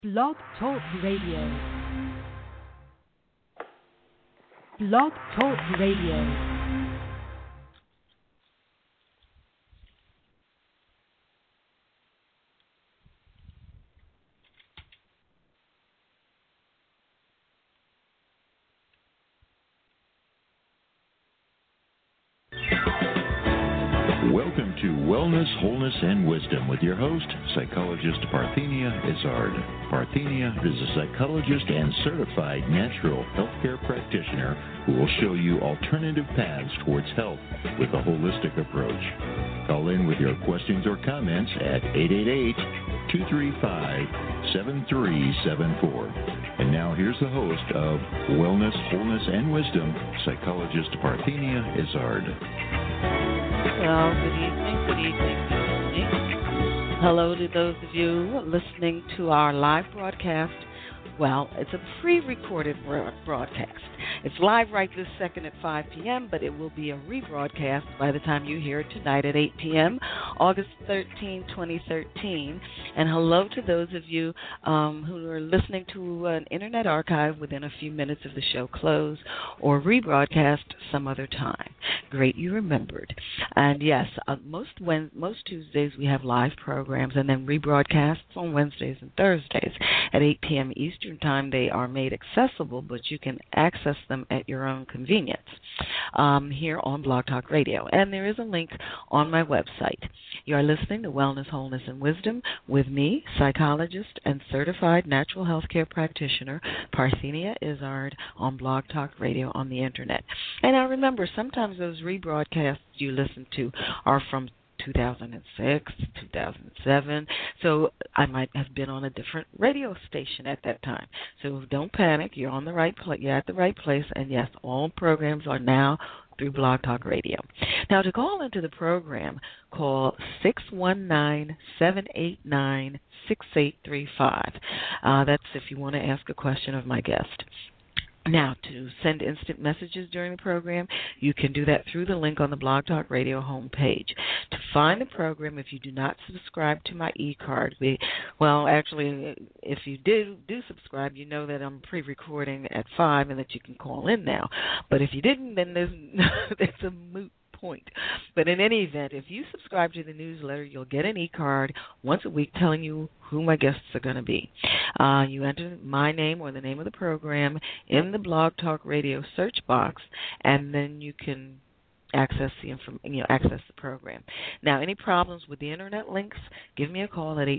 Blog Talk Radio. Blog Talk Radio. Welcome to Wellness, Wholeness, and Wisdom with your host, psychologist Parthenia Izzard. Parthenia is a psychologist and certified natural healthcare practitioner who will show you alternative paths towards health with a holistic approach. Call in with your questions or comments at 888-235-7374. And now here's the host of Wellness, Wholeness, and Wisdom, psychologist Parthenia Izzard. Well, good evening, good evening, good evening. Hello to those of you listening to our live broadcast. Well, it's a pre-recorded broadcast. It's live right this second at 5 p.m., but it will be a rebroadcast by the time you hear it tonight at 8 p.m., August 13, 2013. And hello to those of you who are listening to an internet archive within a few minutes of the show close or rebroadcast some other time. Great you remembered. And yes, most Tuesdays we have live programs and then rebroadcasts on Wednesdays and Thursdays at 8 p.m. Eastern Time. They are made accessible, but you can access them at your own convenience here on Blog Talk Radio. And there is a link on my website. You are listening to Wellness, Wholeness, and Wisdom with me, psychologist and certified natural health care practitioner, Parthenia Izzard, on Blog Talk Radio on the Internet. And now remember, sometimes those rebroadcasts you listen to are from 2006, 2007, so I might have been on a different radio station at that time. So don't panic, you're on the right you're at the right place, and yes, all programs are now through Blog Talk Radio. Now, to call into the program, call 619-789-6835. That's if you want to ask a question of my guest. Now, to send instant messages during the program, you can do that through the link on the Blog Talk Radio homepage. To find the program, if you do not subscribe to my e-card, actually, if you do subscribe, you know that I'm pre-recording at 5 and that you can call in now. But if you didn't, then there's a moot point. But in any event, if you subscribe to the newsletter, you'll get an e-card once a week telling you who my guests are going to be. You enter my name or the name of the program in the Blog Talk Radio search box, and then you can access the program. Now, any problems with the internet links, give me a call at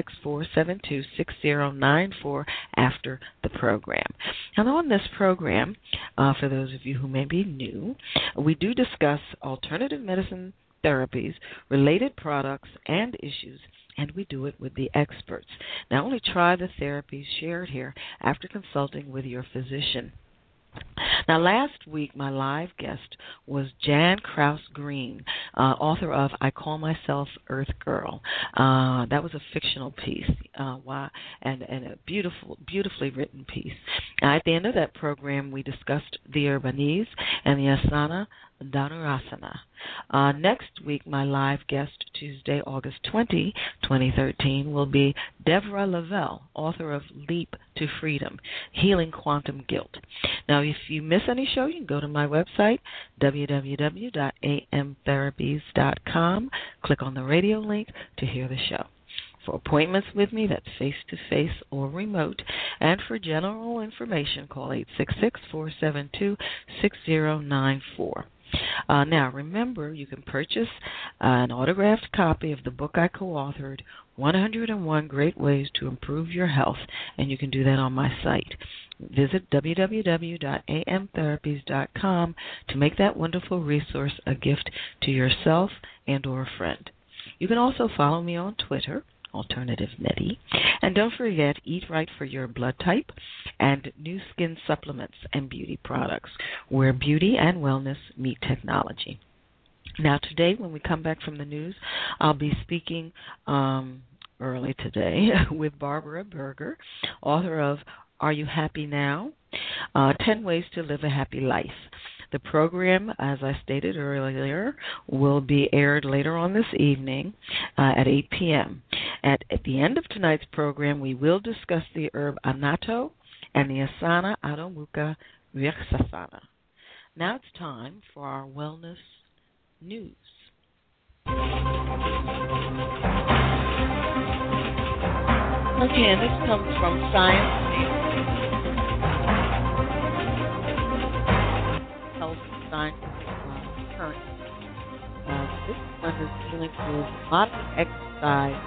866-472-6094 after the program. And on this program, for those of you who may be new, we do discuss alternative medicine therapies, related products, and issues, and we do it with the experts. Now, only try the therapies shared here after consulting with your physician. Now, last week, my live guest was Jan Kraus Green, author of I Call Myself Earth Girl. That was a fictional piece, and a beautifully written piece. At the end of that program, we discussed the Urbanese and the Asana Dhanurasana. Next week, my live guest, Tuesday, August 20, 2013, will be Deborah Lavelle, author of Leap to Freedom, Healing Quantum Guilt. Now, if you miss any show, you can go to my website, www.amtherapies.com, click on the radio link to hear the show. For appointments with me, that's face-to-face or remote, and for general information, call 866-472-6094. Now, remember, you can purchase an autographed copy of the book I co-authored, 101 Great Ways to Improve Your Health, and you can do that on my site. Visit www.amtherapies.com to make that wonderful resource a gift to yourself and or a friend. You can also follow me on Twitter, Alternative Nettie. And don't forget, eat right for your blood type and new skin supplements and beauty products, where beauty and wellness meet technology. Now, today, when we come back from the news, I'll be speaking early today with Barbara Berger, author of Are You Happy Now? 10 Ways to Live a Happy Life. The program, as I stated earlier, will be aired later on this evening at 8 p.m. At the end of tonight's program, we will discuss the herb Anato and the Asana Adho Mukha Vrksasana. Now it's time for our wellness news. Okay, and this comes from Science Health Science Current. This one is dealing with moderate exercise.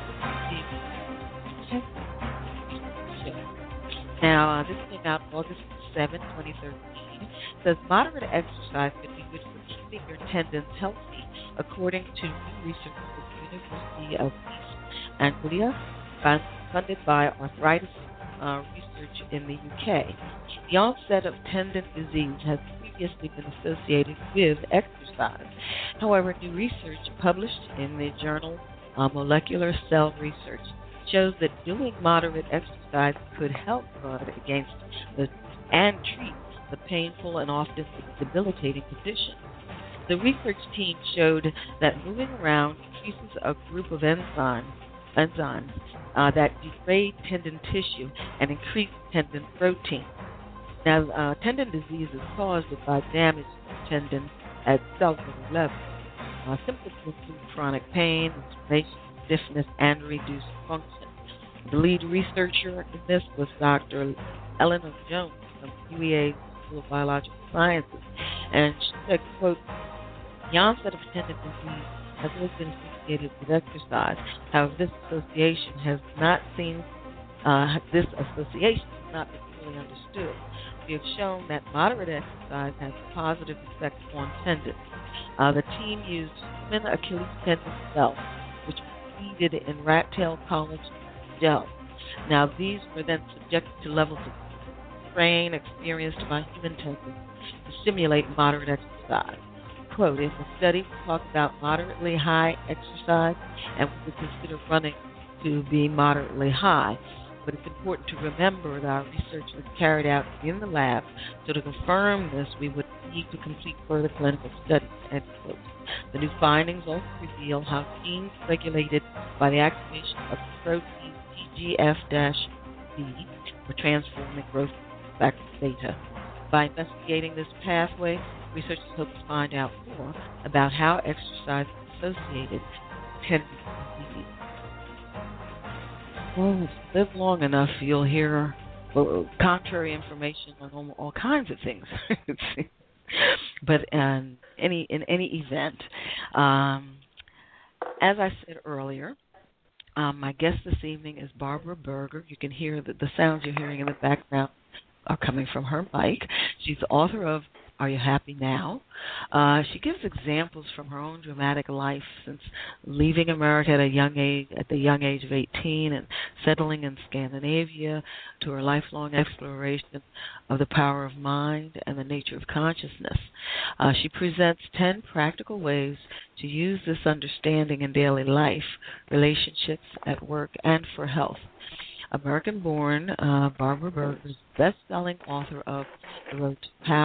Now, this came out August 7, 2013. It says moderate exercise could be good for keeping your tendons healthy, according to new research at the University of East Anglia, funded by Arthritis Research in the UK. The onset of tendon disease has previously been associated with exercise. However, new research published in the journal Molecular Cell Research shows that doing moderate exercise could help guard against and treat the painful and often debilitating condition. The research team showed that moving around increases a group of enzymes that degrade tendon tissue and increase tendon protein. Now, tendon disease is caused by damage to tendons at cellular level. Symptoms include chronic pain, inflammation, stiffness, and reduced function. The lead researcher in this was Dr. Eleanor Jones from UEA School of Biological Sciences, and she said, quote, "The onset of tendon disease has always been associated with exercise. However, this association has not been fully understood. We have shown that moderate exercise has a positive effect on tendons. The team used human Achilles tendon cells, which were seeded in rat tail collagen gel. Now, these were then subjected to levels of strain experienced by human tendons to simulate moderate exercise. Quote, in the study, we talked about moderately high exercise, and we would consider running to be moderately high. But it's important to remember that our research was carried out in the lab, so to confirm this, we would need to complete further clinical studies." End quote. The new findings also reveal how genes regulated by the activation of the protein TGF-B were transforming growth factor beta. By investigating this pathway, researchers hope to find out more about how exercise is associated with tendon disease. Well, if you live long enough, you'll hear contrary information on all kinds of things. But in any event, as I said earlier, my guest this evening is Barbara Berger. You can hear that the sounds you're hearing in the background are coming from her mic. She's the author of Are You Happy Now? She gives examples from her own dramatic life since leaving America at the young age of 18 and settling in Scandinavia, to her lifelong exploration of the power of mind and the nature of consciousness. She presents 10 practical ways to use this understanding in daily life, relationships, at work, and for health. American-born, Barbara Berger is best-selling author of The Road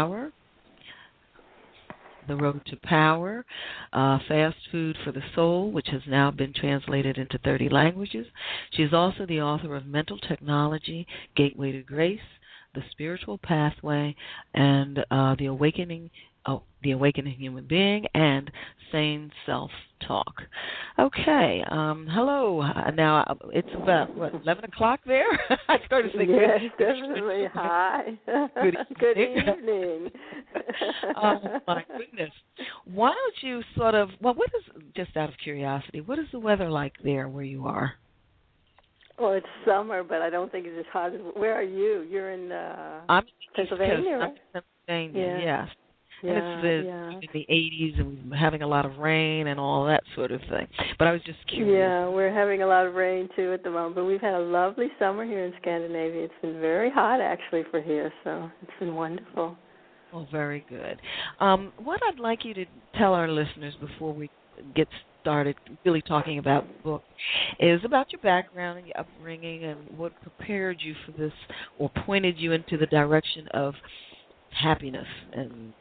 to Power, Fast Food for the Soul, which has now been translated into 30 languages. She is also the author of Mental Technology, Gateway to Grace, The Spiritual Pathway, and The Awakening Human Being, and Sane Self-Talk. Okay, hello. Now, it's about, 11 o'clock there? I started thinking. Yes, definitely. Hi. Good evening. Oh, my goodness. Why don't you what is, just out of curiosity, what is the weather like there where you are? Well, it's summer, but I don't think it's as hot as, where are you? You're in I'm Pennsylvania, right? I'm in Pennsylvania, yes. Yeah, And it's in the 80s, and we're having a lot of rain and all that sort of thing. But I was just curious. Yeah, we're having a lot of rain, too, at the moment. But we've had a lovely summer here in Scandinavia. It's been very hot, actually, for here, so it's been wonderful. Oh, very good. What I'd like you to tell our listeners before we get started really talking about the book is about your background and your upbringing and what prepared you for this or pointed you into the direction of happiness and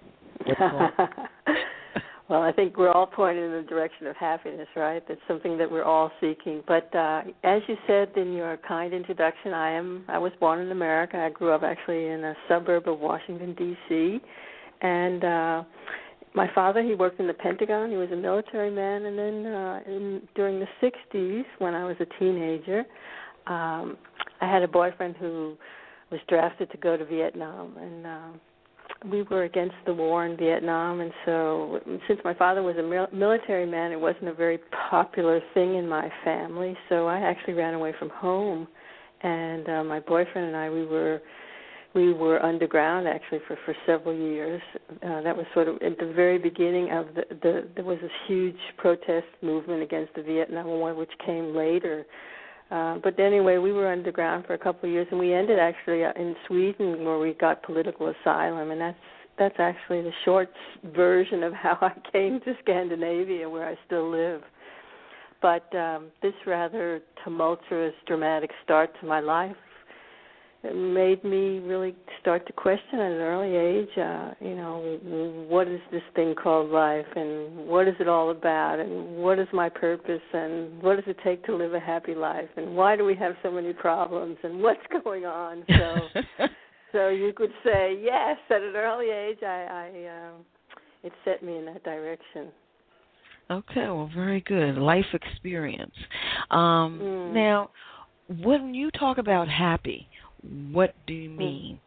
What's going on? Well, I think we're all pointed in the direction of happiness, right? That's something that we're all seeking. But as you said in your kind introduction, I was born in America. I grew up actually in a suburb of Washington, D.C., and my father, he worked in the Pentagon. He was a military man, and then during the 60s, when I was a teenager, I had a boyfriend who was drafted to go to Vietnam, and we were against the war in Vietnam, and so since my father was a military man, it wasn't a very popular thing in my family, so I actually ran away from home, and my boyfriend and I, we were underground actually for several years. That was sort of at the very beginning of there was this huge protest movement against the Vietnam War, which came later. But anyway, we were underground for a couple of years, and we ended actually in Sweden, where we got political asylum, and that's actually the short version of how I came to Scandinavia, where I still live. But this rather tumultuous, dramatic start to my life, it made me really start to question at an early age, what is this thing called life, and what is it all about, and what is my purpose, and what does it take to live a happy life, and why do we have so many problems, and what's going on? So you could say, yes, at an early age, it set me in that direction. Okay, well, very good. Life experience. Now, when you talk about happy, what do you mean?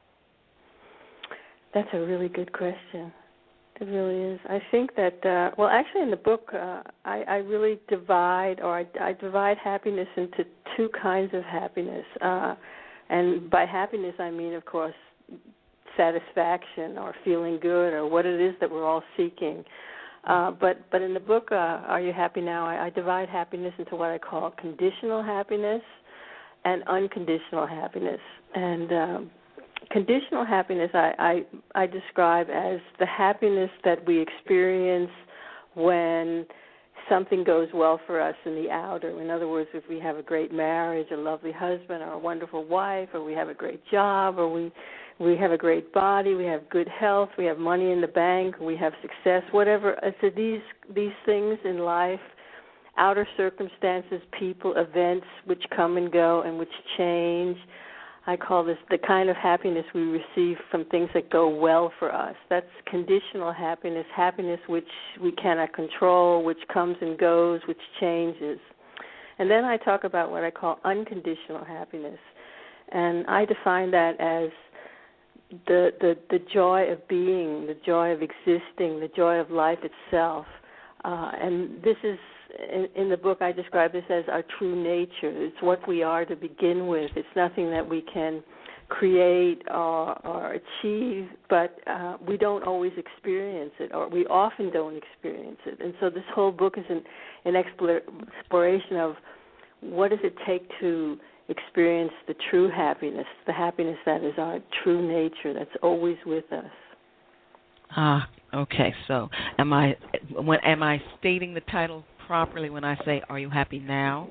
That's a really good question. It really is. I think that, actually in the book, I really divide happiness into two kinds of happiness. And by happiness, I mean, of course, satisfaction or feeling good or what it is that we're all seeking. But in the book, Are You Happy Now?, I divide happiness into what I call conditional happiness and unconditional happiness. And conditional happiness I describe as the happiness that we experience when something goes well for us in the outer. In other words, if we have a great marriage, a lovely husband, or a wonderful wife, or we have a great job, or we have a great body, we have good health, we have money in the bank, we have success, whatever. So these things in life, outer circumstances, people, events which come and go and which change, I call this the kind of happiness we receive from things that go well for us. That's conditional happiness, happiness which we cannot control, which comes and goes, which changes. And then I talk about what I call unconditional happiness. And I define that as the joy of being, the joy of existing, the joy of life itself. And this is, in the book, I describe this as our true nature. It's what we are to begin with. It's nothing that we can create or achieve, but we don't always experience it, or we often don't experience it. And so this whole book is an exploration of what does it take to experience the true happiness, the happiness that is our true nature, that's always with us. Okay. So am I stating the title properly when I say, Are You Happy Now?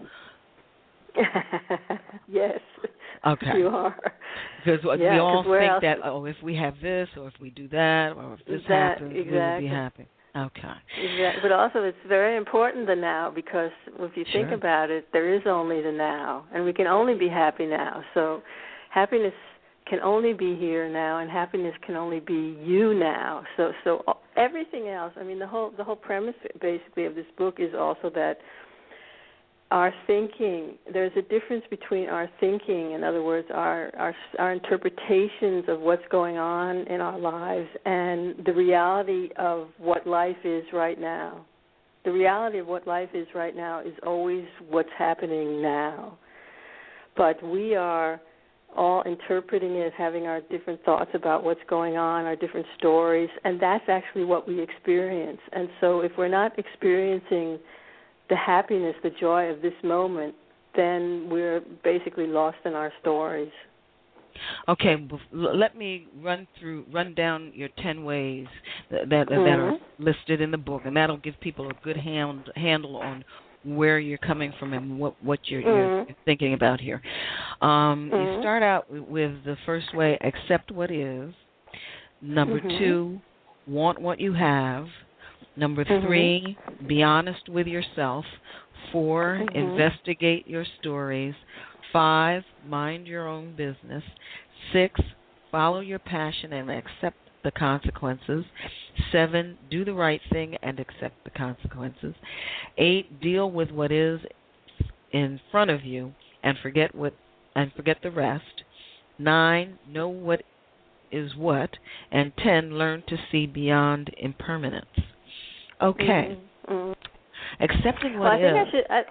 Yes. Okay. You are. Because we all think that, if we have this, or if we do that, or if this happens, we will be happy. Okay. Exactly. But also it's very important, the now, because if you think about it, there is only the now, and we can only be happy now. So happiness can only be here now, and happiness can only be you now. So everything else, I mean, the whole premise basically of this book is also that our thinking, there's a difference between our thinking, in other words, our interpretations of what's going on in our lives, and the reality of what life is right now. The reality of what life is right now is always what's happening now. But we are all interpreting it, having our different thoughts about what's going on, our different stories, and that's actually what we experience. And so if we're not experiencing the happiness, the joy of this moment, then we're basically lost in our stories. Okay, let me run down your 10 ways that are listed in the book, and that'll give people a good handle on where you're coming from and what you're thinking about here. You start out with the first way, accept what is. Number 2, want what you have. Number 3, be honest with yourself. 4, investigate your stories. 5, mind your own business. 6, follow your passion and accept the consequences. 7, do the right thing and accept the consequences. 8, deal with what is in front of you and forget the rest. 9, know what is what. And 10, learn to see beyond impermanence. Okay. Accepting what is.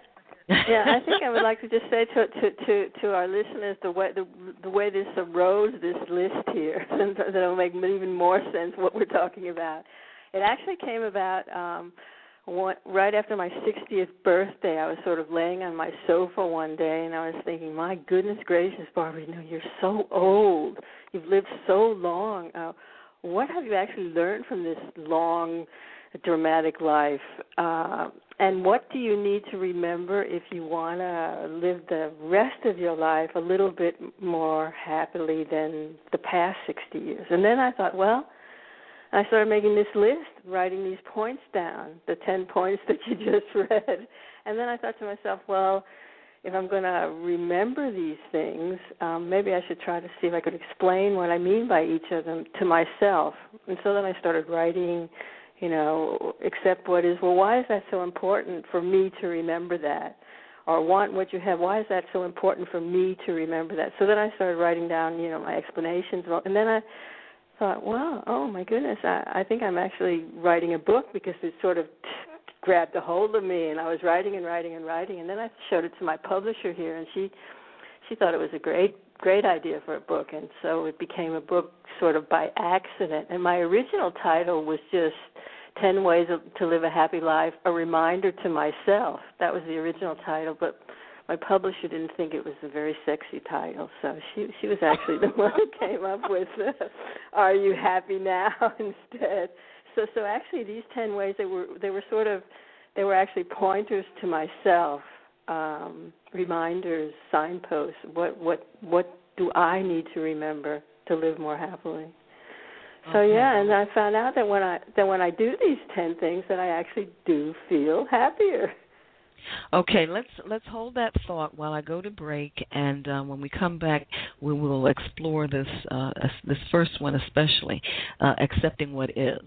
I think I would like to just say to our listeners the way this arose, this list here, that'll make even more sense what we're talking about. It actually came about right after my 60th birthday. I was sort of laying on my sofa one day, and I was thinking, my goodness gracious, Barbara, you're so old. You've lived so long. What have you actually learned from this long, dramatic life? And what do you need to remember if you want to live the rest of your life a little bit more happily than the past 60 years? And then I thought, I started making this list, writing these points down, the 10 points that you just read. And then I thought to myself, if I'm going to remember these things, maybe I should try to see if I could explain what I mean by each of them to myself. And so then I started writing, accept what is. Why is that so important for me to remember that? Or want what you have, why is that so important for me to remember that? So then I started writing down, my explanations. And then I thought, oh my goodness, I think I'm actually writing a book, because it sort of grabbed a hold of me, and I was writing and writing and writing. And then I showed it to my publisher here, and she thought it was a great idea for a book. And so it became a book sort of by accident. And my original title was just 10 Ways to Live a Happy Life, a reminder to myself. That was the original title, but my publisher didn't think it was a very sexy title, so she was actually the one who came up with Are You Happy Now instead. So actually these 10 ways, they were actually pointers to myself, reminders, signposts. What do I need to remember to live more happily? So and I found out that when I do these 10 things, that I actually do feel happier. Okay, let's hold that thought while I go to break, and when we come back, we will explore this first one especially, accepting what is.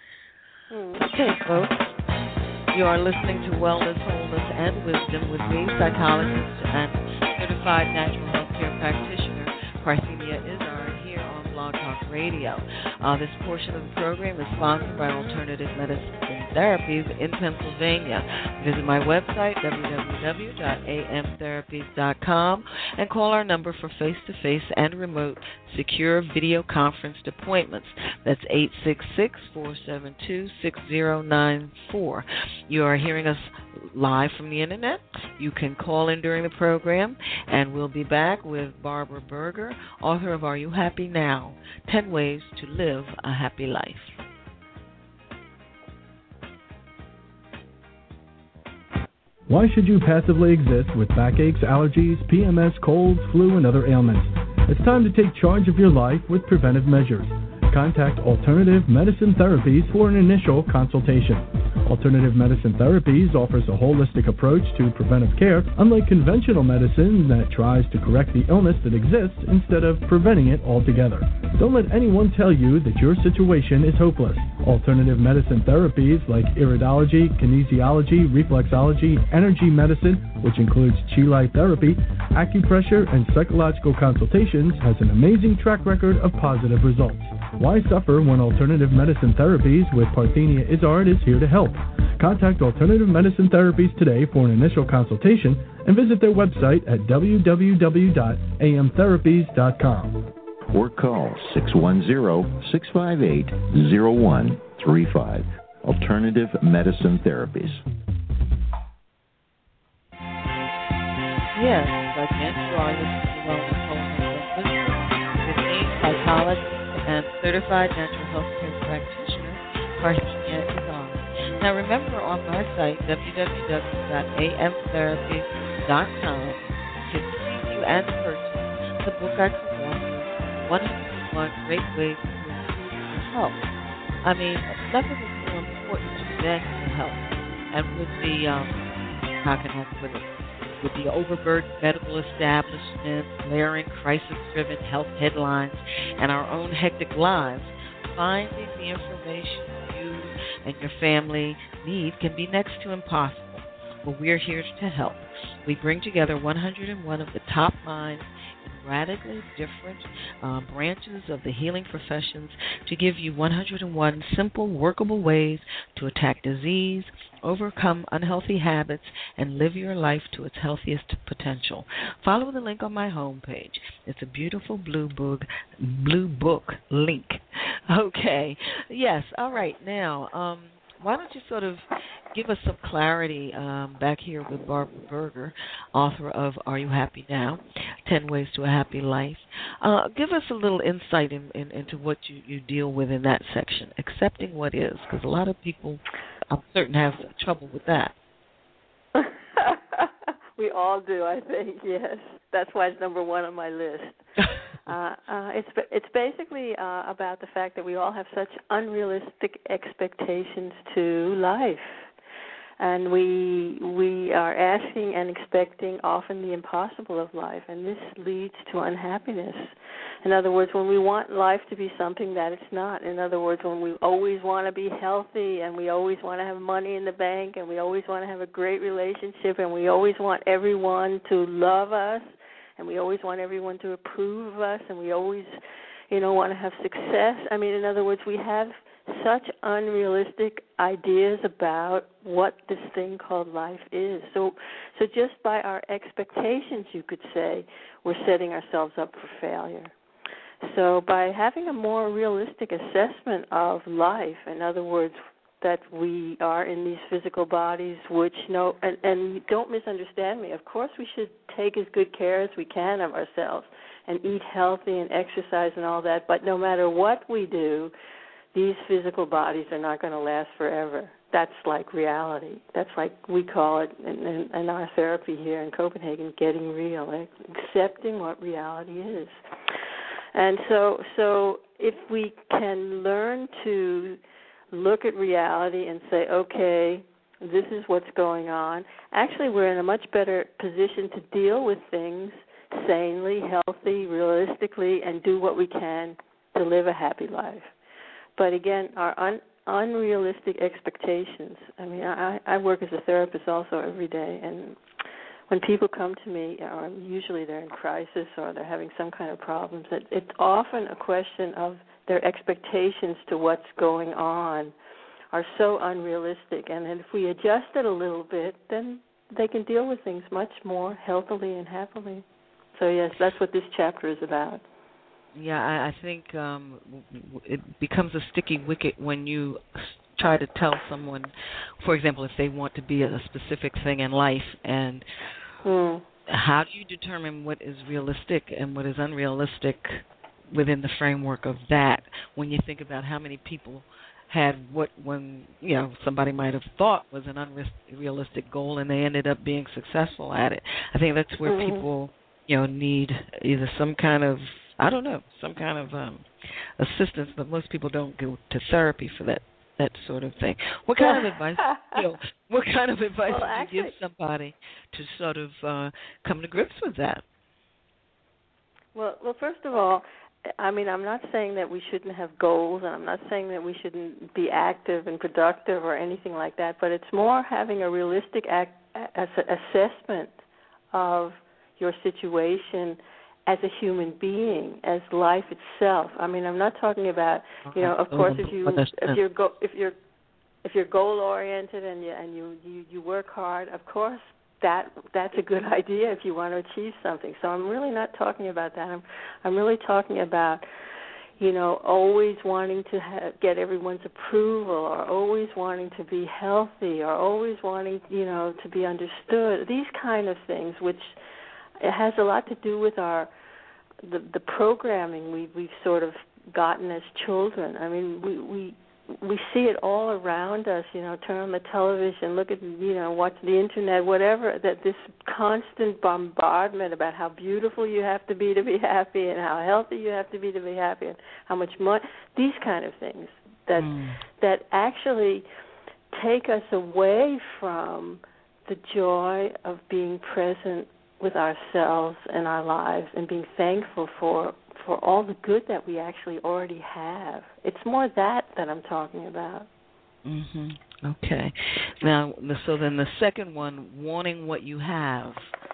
Okay, folks, you are listening to Wellness, Wholeness, and Wisdom with me, psychologist and certified natural health care practitioner, Parthenia Izzard, here on Blog Talk Radio. This portion of the program is sponsored by Alternative Medicine Therapies in Pennsylvania. Visit my website, www.amtherapies.com, and call our number for face-to-face and remote secure video conference appointments. That's 866-472-6094. You are hearing us live from the Internet. You can call in during the program, and we'll be back with Barbara Berger, author of Are You Happy Now? 10 Ways to Live a Happy Life. Why should you passively exist with backaches, allergies, PMS, colds, flu, and other ailments? It's time to take charge of your life with preventive measures. Contact Alternative Medicine Therapies for an initial consultation. Alternative Medicine Therapies offers a holistic approach to preventive care, unlike conventional medicine that tries to correct the illness that exists instead of preventing it altogether. Don't let anyone tell you that your situation is hopeless. Alternative medicine therapies like iridology, kinesiology, reflexology, energy medicine, which includes Chi Light therapy, acupressure, and psychological consultations, has an amazing track record of positive results. Why suffer when Alternative Medicine Therapies with Parthenia Izzard is here to help? Contact Alternative Medicine Therapies today for an initial consultation and visit their website at www.amtherapies.com. Or call 610-658-0135. Alternative Medicine Therapies. Yes, again, you are listening to Wellness, Wholeness, and Wisdom with me, psychologist and certified natural health care practitioner, Parthenia Izzard. Now remember, on my site, www.amtherapies.com, you can preview and purchase the book I co-authored, 101 Great Ways to Improve Your Health. I mean, nothing is more important than your health. And with the, how can I put it, with the overburdened medical establishment, blaring crisis-driven health headlines, and our own hectic lives, finding the information you and your family need can be next to impossible. Well, we're here to help. We bring together 101 of the top minds in radically different branches of the healing professions to give you 101 simple, workable ways to attack disease, overcome unhealthy habits, and live your life to its healthiest potential. Follow the link on my homepage. It's a beautiful blue book link. Okay. Yes. All right. Now, why don't you sort of give us some clarity back here with Barbara Berger, author of Are You Happy Now? 10 Ways to a Happy Life. Give us a little insight into what you deal with in that section, accepting what is, because a lot of people, I'm certain, have trouble with that. We all do, I think, yes. That's why it's number one on my list. It's basically about the fact that we all have such unrealistic expectations to life. And we are asking and expecting often the impossible of life, and this leads to unhappiness. In other words, when we want life to be something that it's not. In other words, when we always want to be healthy and we always want to have money in the bank and we always want to have a great relationship and we always want everyone to love us and we always want everyone to approve of us and we always, want to have success. I mean, in other words, we have such unrealistic ideas about what this thing called life is. So just by our expectations, you could say, we're setting ourselves up for failure. So by having a more realistic assessment of life, in other words, that we are in these physical bodies, which and don't misunderstand me, of course we should take as good care as we can of ourselves and eat healthy and exercise and all that, but no matter what we do, these physical bodies are not going to last forever. That's like reality. That's like we call it in our therapy here in Copenhagen, getting real, accepting what reality is. And so if we can learn to look at reality and say, okay, this is what's going on, actually we're in a much better position to deal with things sanely, healthy, realistically, and do what we can to live a happy life. But again, our unrealistic expectations. I mean, I work as a therapist also every day, and when people come to me, usually they're in crisis or they're having some kind of problems, it's often a question of their expectations to what's going on are so unrealistic. And if we adjust it a little bit, then they can deal with things much more healthily and happily. So, yes, that's what this chapter is about. Yeah, I think it becomes a sticky wicket when you try to tell someone, for example, if they want to be a specific thing in life, and how do you determine what is realistic and what is unrealistic within the framework of that when you think about how many people had when somebody might have thought was an unrealistic goal and they ended up being successful at it. I think that's where people need either some kind of assistance, but most people don't go to therapy for that sort of thing. What kind of advice? What kind of advice would you give somebody to sort of come to grips with that? Well, first of all, I mean, I'm not saying that we shouldn't have goals, and I'm not saying that we shouldn't be active and productive or anything like that. But it's more having a realistic assessment of your situation as a human being, as life itself. I mean, I'm not talking about, of course, if you're goal oriented and you work hard, of course that's a good idea if you want to achieve something. So I'm really not talking about that. I'm really talking about, always wanting to get everyone's approval, or always wanting to be healthy, or always wanting, to be understood. These kind of things, which it has a lot to do with the programming we've sort of gotten as children. I mean, we see it all around us. Turn on the television, look at watch the internet, whatever. That this constant bombardment about how beautiful you have to be happy, and how healthy you have to be happy, and how much money. These kind of things. that actually take us away from the joy of being present with ourselves and our lives and being thankful for all the good that we actually already have. It's more that I'm talking about. Mhm. Okay. Now, so then the second one, wanting what you have.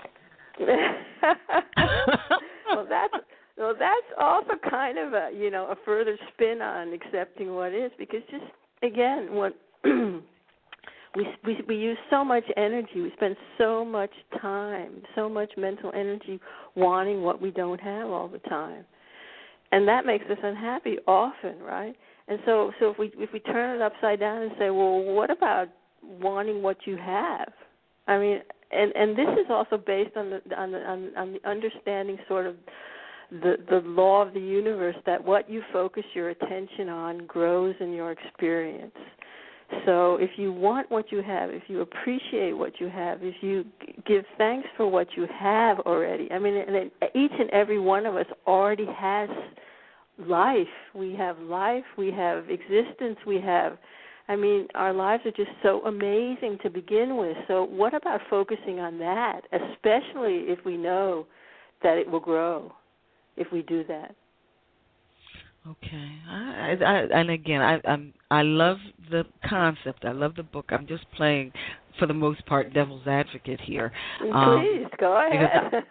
Well, that's also kind of a further spin on accepting what is, because just again, what we use so much energy, we spend so much time, so much mental energy wanting what we don't have all the time, and that makes us unhappy often, right? And so if we turn it upside down and say, well, what about wanting what you have? I mean, and this is also based on the understanding, sort of the law of the universe, that what you focus your attention on grows in your experience. So if you want what you have, if you appreciate what you have, if you give thanks for what you have already, I mean, and each and every one of us already has life. We have existence, I mean, our lives are just so amazing to begin with. So what about focusing on that, especially if we know that it will grow if we do that? Okay. And again, I love the concept. I love the book. I'm just playing, for the most part, devil's advocate here. Please go ahead.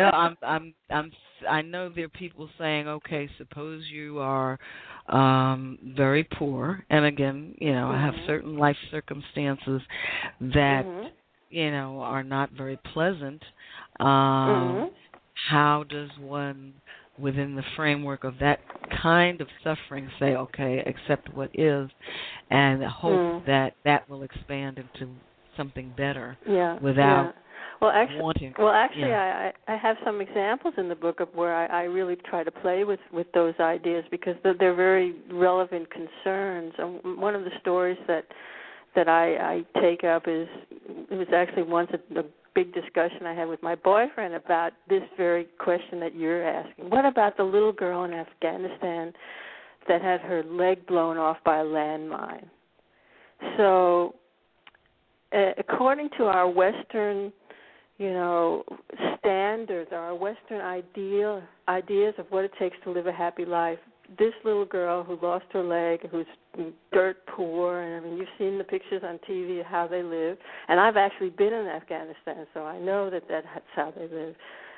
I know there are people saying, okay, suppose you are very poor, and again, I have certain life circumstances that are not very pleasant. How does one, within the framework of that kind of suffering, say, okay, accept what is, and hope that will expand into something better without wanting? Well, actually, I have some examples in the book of where I really try to play with those ideas, because they're very relevant concerns. And one of the stories that I take up is, it was actually once a big discussion I had with my boyfriend about this very question that you're asking. What about the little girl in Afghanistan that had her leg blown off by a landmine? So, according to our Western, standards, our Western ideas of what it takes to live a happy life, this little girl who lost her leg, who's dirt poor, and I mean, you've seen the pictures on TV of how they live, and I've actually been in Afghanistan, so I know that's how they live.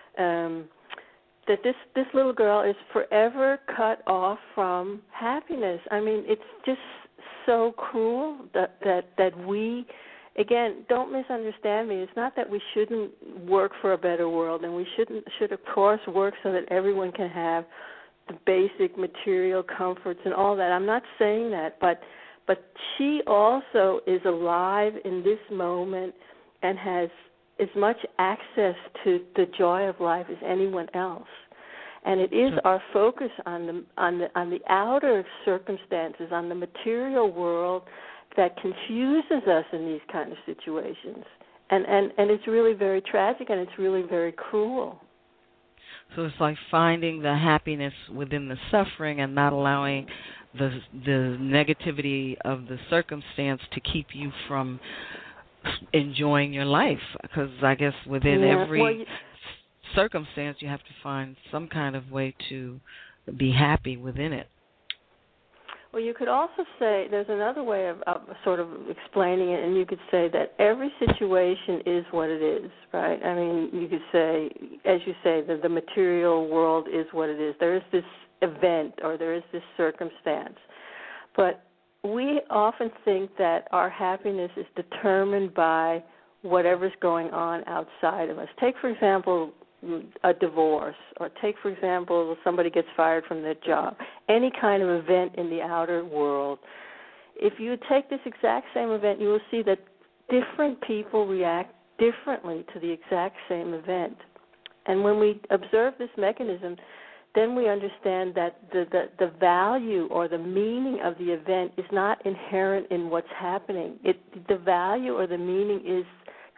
That this little girl is forever cut off from happiness. I mean, it's just so cruel that we, again, don't misunderstand me. It's not that we shouldn't work for a better world, and we should of course work so that everyone can have the basic material comforts and all that. I'm not saying that, but she also is alive in this moment and has as much access to the joy of life as anyone else. And it is our focus on the outer circumstances, on the material world, that confuses us in these kind of situations. And it's really very tragic, and it's really very cruel. So it's like finding the happiness within the suffering and not allowing the negativity of the circumstance to keep you from enjoying your life. Because I guess within every circumstance you have to find some kind of way to be happy within it. Well, you could also say, there's another way of sort of explaining it, and you could say that every situation is what it is, right? I mean, you could say, as you say, that the material world is what it is. There is this event, or there is this circumstance. But we often think that our happiness is determined by whatever's going on outside of us. Take, for example, a divorce, or take, for example, somebody gets fired from their job, any kind of event in the outer world. If you take this exact same event, you will see that different people react differently to the exact same event. And when we observe this mechanism, then we understand that the value or the meaning of the event is not inherent in what's happening. The value or the meaning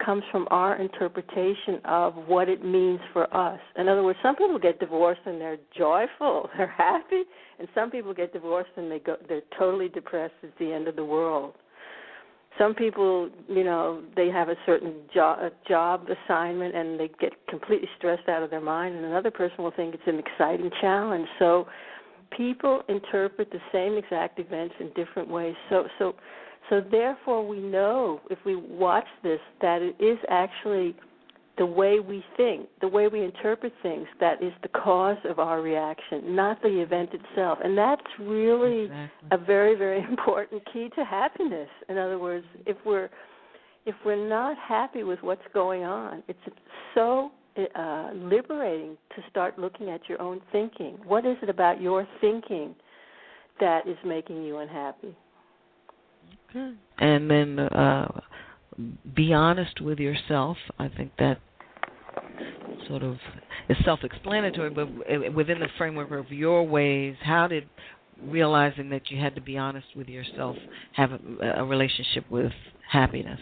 comes from our interpretation of what it means for us. In other words, some people get divorced and they're joyful, they're happy, and some people get divorced and they're totally depressed. It's the end of the world. Some people, they have a certain job assignment and they get completely stressed out of their mind, and another person will think it's an exciting challenge. So people interpret the same exact events in different ways. So therefore we know, if we watch this, that it is actually the way we think, the way we interpret things, that is the cause of our reaction, not the event itself. And that's really a very, very important key to happiness. In other words, if we're not happy with what's going on, it's so liberating to start looking at your own thinking. What is it about your thinking that is making you unhappy? Okay. And then be honest with yourself. I think that sort of is self-explanatory, but within the framework of your ways, how did realizing that you had to be honest with yourself have a relationship with happiness?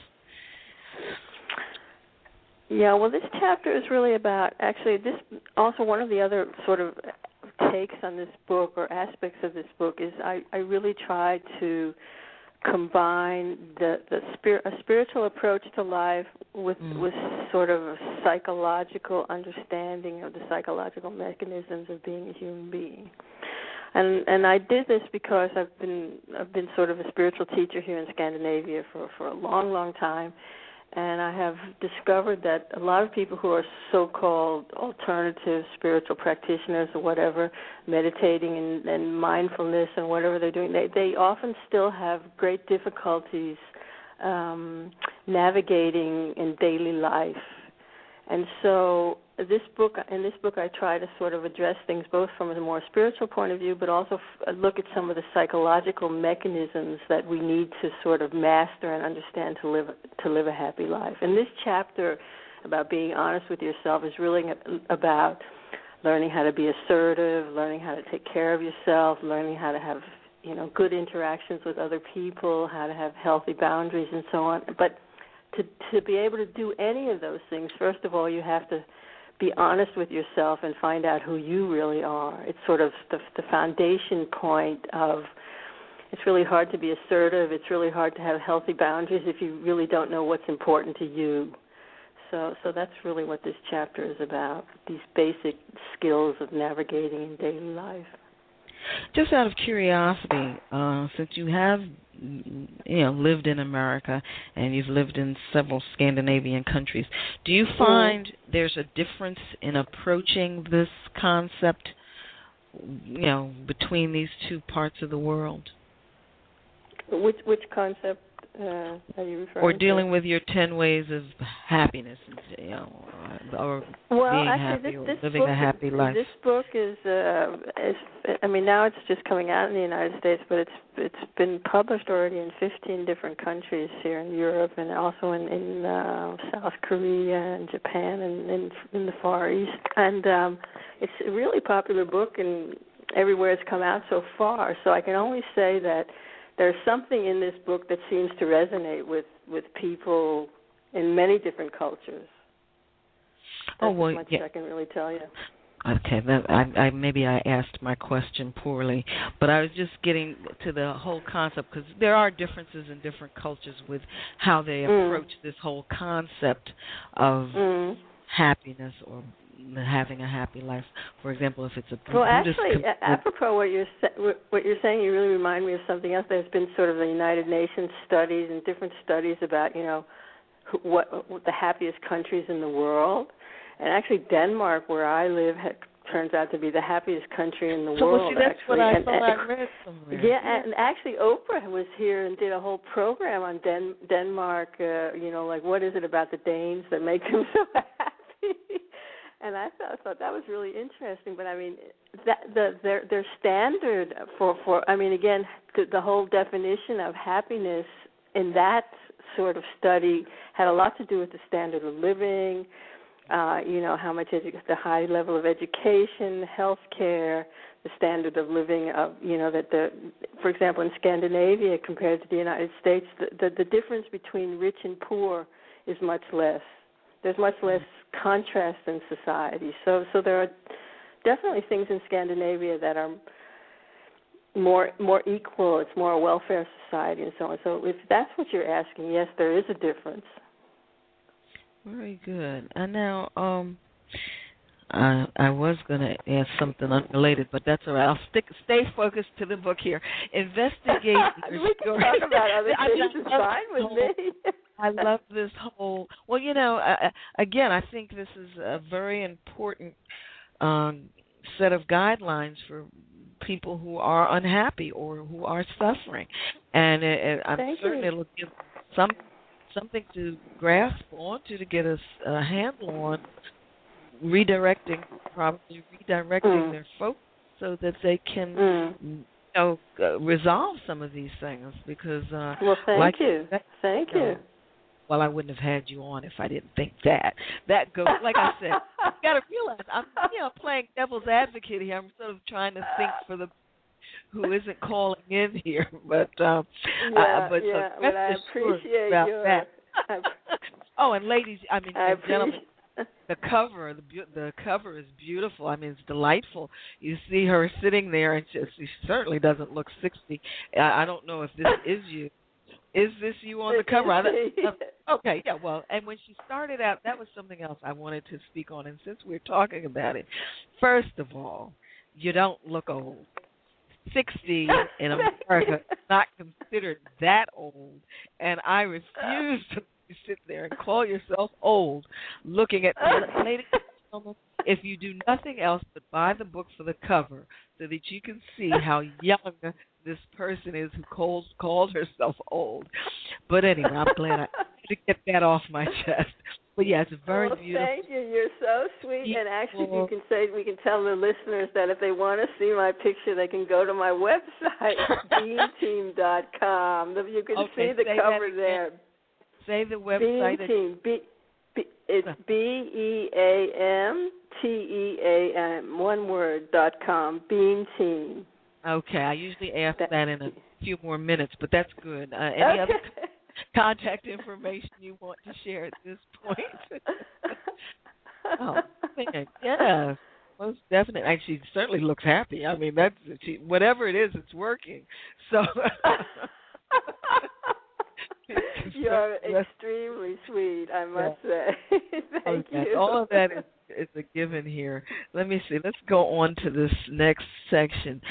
Yeah, well, this chapter is really about, actually, this also one of the other sort of takes on this book or aspects of this book is I really try to combine a spiritual approach to life with sort of a psychological understanding of the psychological mechanisms of being a human being. And I did this because I've been sort of a spiritual teacher here in Scandinavia for a long, long time. And I have discovered that a lot of people who are so-called alternative spiritual practitioners or whatever, meditating and mindfulness and whatever they're doing, they often still have great difficulties navigating in daily life. And so in this book I try to sort of address things both from a more spiritual point of view, but also look at some of the psychological mechanisms that we need to sort of master and understand to live a happy life. And this chapter about being honest with yourself is really about learning how to be assertive, learning how to take care of yourself, learning how to have good interactions with other people, how to have healthy boundaries, and so on. But to be able to do any of those things, first of all, you have to be honest with yourself and find out who you really are. It's sort of the foundation point of, it's really hard to be assertive, it's really hard to have healthy boundaries if you really don't know what's important to you. So that's really what this chapter is about, these basic skills of navigating in daily life. Just out of curiosity, since you have lived in America and you've lived in several Scandinavian countries, do you find there's a difference in approaching this concept, between these two parts of the world? Which concept are you referring to? Or dealing with your 10 ways of happiness, or being happy, or living a happy life. This book is now it's just coming out in the United States, but it's been published already in 15 different countries here in Europe, and also in South Korea and Japan and in the Far East. And it's a really popular book, and everywhere it's come out so far. So I can only say that there's something in this book that seems to resonate with people in many different cultures. That's as much as I can really tell you. Okay, maybe I asked my question poorly, but I was just getting to the whole concept, because there are differences in different cultures with how they approach this whole concept of happiness or having a happy life. For example, if it's a Well, actually, apropos what you're saying, you really remind me of something else. There's been sort of the United Nations studies and different studies about, what the happiest countries in the world. And actually, Denmark, where I live, turns out to be the happiest country in the world. That's actually what I thought I read somewhere. Yeah, and actually, Oprah was here and did a whole program on Denmark. Like what is it about the Danes that makes them so happy? And I thought that was really interesting. But I mean, their standard again, the whole definition of happiness in that sort of study had a lot to do with the standard of living. How much the high level of education, health care, the standard of living of, for example, in Scandinavia compared to the United States, the difference between rich and poor is much less. There's much less contrast in society. So there are definitely things in Scandinavia that are more equal. It's more a welfare society and so on. So if that's what you're asking, yes, there is a difference. Very good. And now, I was going to ask something unrelated, but that's all right. I'll stay focused to the book here. Investigate your we can talk about other things. It's fine with me. I love this whole. Well, again, I think this is a very important set of guidelines for people who are unhappy or who are suffering, and I'm certain it'll give something to grasp onto to get us a handle on redirecting their focus so that they can resolve some of these things. Because thank you. Well, I wouldn't have had you on if I didn't think that. That goes, like I said, you got to realize I'm playing devil's advocate here. I'm sort of trying to think for the who isn't calling in here, but but I appreciate your. Oh, and ladies, gentlemen, the cover is beautiful. I mean, it's delightful. You see her sitting there, and she certainly doesn't look 60. I don't know if this is you. Is this you on the cover? Okay, yeah, well, and when she started out, that was something else I wanted to speak on, and since we're talking about it, first of all, you don't look old. 60 in America is not considered that old, and I refuse to sit there and call yourself old looking at ladies and gentlemen, if you do nothing else but buy the book for the cover so that you can see how young this person is who called herself old. But anyway, I'm glad I to get that off my chest. But yeah, it's very beautiful. Thank you. You're so sweet. And actually, we can tell the listeners that if they want to see my picture, they can go to my website, beamteam.com. You can see the cover there. Say the website. Beam Team. It's BEAMTEAM, one word, .com, Beam Team. Okay, I usually ask that in a few more minutes, but that's good. Any other contact information you want to share at this point? Yeah, most definitely. And she certainly looks happy. I mean, whatever it is, it's working. So. You're extremely sweet, I must say. Thank you. All of that is a given here. Let me see. Let's go on to this next section.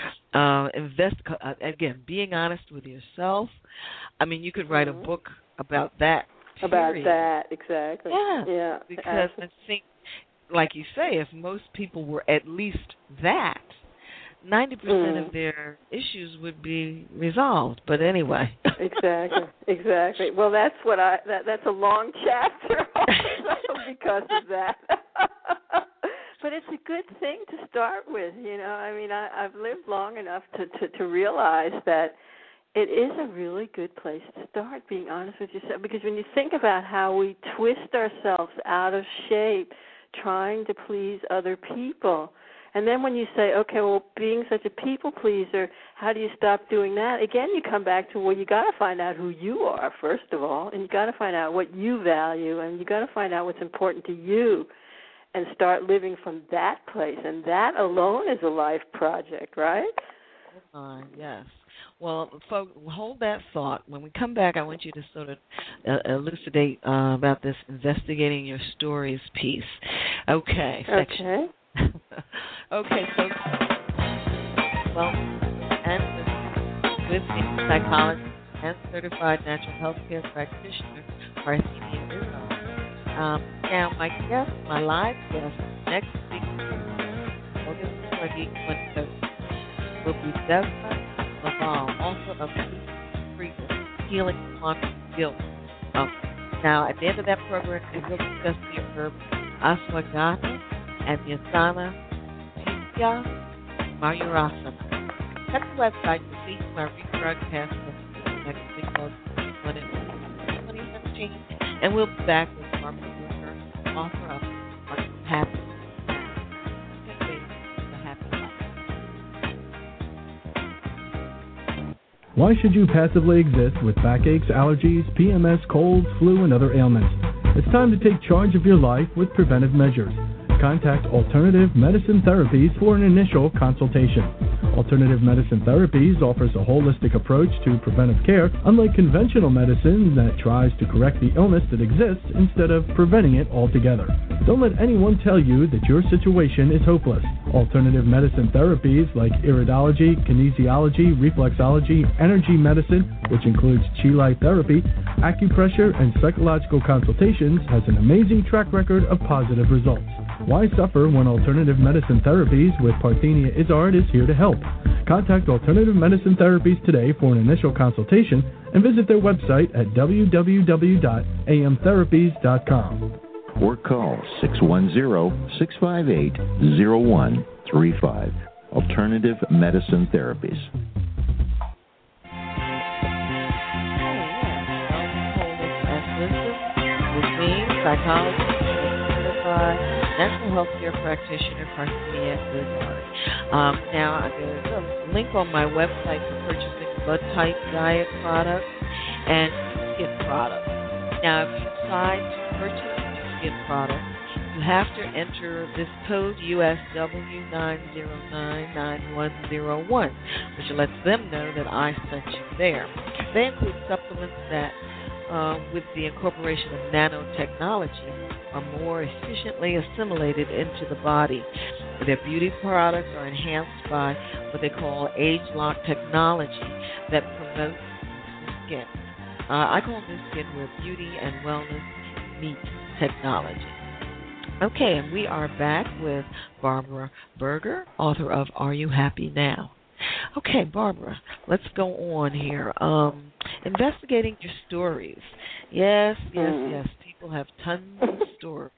Again, being honest with yourself. I mean, you could write a book about that. About that, exactly. Yeah. Because I think, like you say, if most people were at least that, 90% of their issues would be resolved. But anyway. Exactly. Well, that's that's a long chapter also because of that. But it's a good thing to start with, I mean, I've lived long enough to realize that it is a really good place to start, being honest with yourself. Because when you think about how we twist ourselves out of shape trying to please other people, and then when you say, okay, well, being such a people pleaser, how do you stop doing that? Again, you come back to, well, you got to find out who you are, first of all, and you got to find out what you value, and you got to find out what's important to you, and start living from that place. And that alone is a life project, right? Yes. Well, folks, hold that thought. When we come back, I want you to sort of elucidate about this investigating your stories piece. Okay. Section. Okay, folks. Well, and with me, psychologist and certified natural health care practitioner, Parthenia Izzard. Now, my live guest next week, August 23rd, will be Deborah Laval, author of Freedom, Healing Upon Guilt. Now, at the end of that program, we will discuss the herb ashwagandha and the asana Pitya Mayurasana. Check the website to see my rebroadcast next week, August 2017, and we'll be back with Barbara Walker, author of Happy. Why should you passively exist with backaches, allergies, PMS, colds, flu, and other ailments? It's time to take charge of your life with preventive measures. Contact Alternative Medicine Therapies for an initial consultation. Alternative Medicine Therapies offers a holistic approach to preventive care, unlike conventional medicine that tries to correct the illness that exists instead of preventing it altogether. Don't let anyone tell you that your situation is hopeless. Alternative medicine therapies like iridology, kinesiology, reflexology, energy medicine, which includes Chi Light therapy, acupressure, and psychological consultations, has an amazing track record of positive results. Why suffer when Alternative Medicine Therapies with Parthenia Izzard is here to help? Contact Alternative Medicine Therapies today for an initial consultation and visit their website at www.amtherapies.com. Or call 610-658-0135. Alternative Medicine Therapies. With me, psychologist, certified natural health care practitioner, Parthenia Izzard. Now, there's a link on my website for purchasing blood type diet products and skin products. Now, if you decide to purchase skin products, you have to enter this code USW9099101, which lets them know that I sent you there. They include supplements that, with the incorporation of nanotechnology, are more efficiently assimilated into the body. Their beauty products are enhanced by what they call age-lock technology that promotes new skin. I call new skin where beauty and wellness meet technology. Okay, and we are back with Barbara Berger, author of Are You Happy Now? Okay, Barbara, let's go on here. Investigating your stories. Yes. People have tons of stories.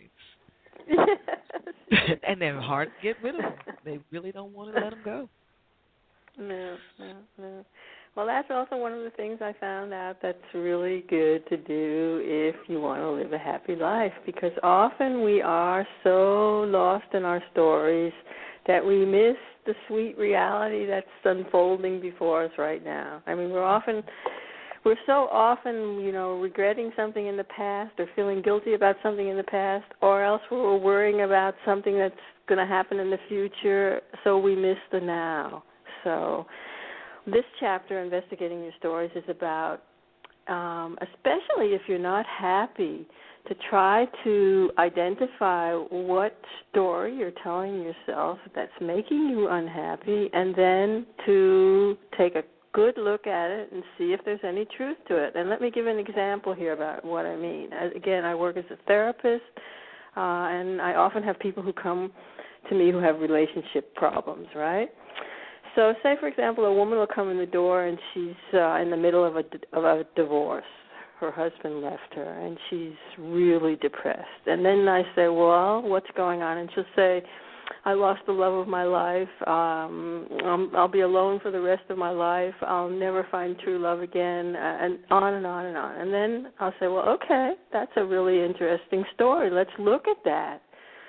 And they're hard to get rid of them. They really don't want to let them go. No. Well, that's also one of the things I found out that's really good to do if you want to live a happy life, because often we are so lost in our stories that we miss the sweet reality that's unfolding before us right now. I mean, we're so often, regretting something in the past or feeling guilty about something in the past, or else we're worrying about something that's going to happen in the future, so we miss the now. So this chapter, Investigating Your Stories, is about, especially if you're not happy, to try to identify what story you're telling yourself that's making you unhappy, and then to take a good look at it and see if there's any truth to it. And let me give an example here about what I mean. Again, I work as a therapist, and I often have people who come to me who have relationship problems, right? So say, for example, a woman will come in the door and she's in the middle of a divorce. Her husband left her, and she's really depressed. And then I say, well, what's going on? And she'll say, I lost the love of my life. I'll be alone for the rest of my life. I'll never find true love again, and on and on and on. And then I'll say, well, okay, that's a really interesting story. Let's look at that.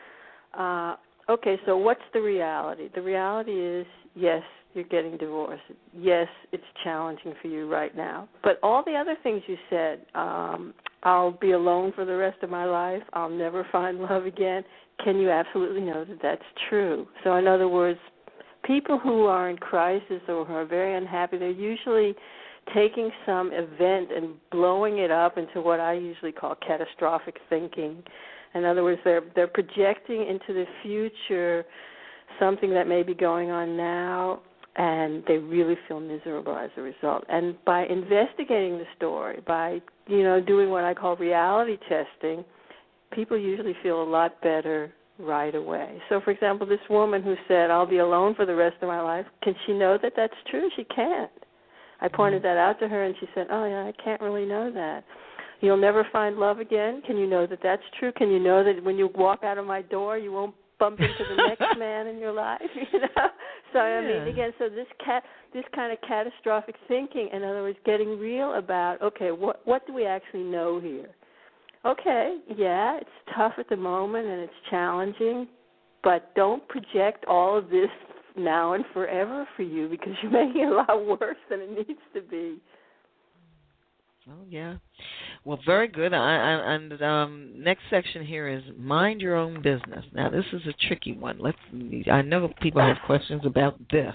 Okay, so what's the reality? The reality is, yes, you're getting divorced. Yes, it's challenging for you right now. But all the other things you said, I'll be alone for the rest of my life, I'll never find love again, can you absolutely know that that's true? So in other words, people who are in crisis or who are very unhappy, they're usually taking some event and blowing it up into what I usually call catastrophic thinking. In other words, they're projecting into the future something that may be going on now, and they really feel miserable as a result. And by investigating the story, by doing what I call reality testing, people usually feel a lot better right away. So, for example, this woman who said, I'll be alone for the rest of my life, can she know that that's true? She can't. I pointed that out to her, and she said, oh, yeah, I can't really know that. You'll never find love again? Can you know that that's true? Can you know that when you walk out of my door, you won't bump into the next man in your life? So, I mean, again, so this kind of catastrophic thinking, in other words, getting real about, okay, what do we actually know here? Okay, yeah, it's tough at the moment and it's challenging, but don't project all of this now and forever for you, because you're making it a lot worse than it needs to be. Oh, yeah. Well, very good. Next section here is mind your own business. Now, this is a tricky one. I know people have questions about this,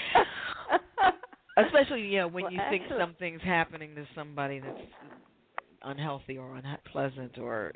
especially when you think something's happening to somebody that's unhealthy or unpleasant, or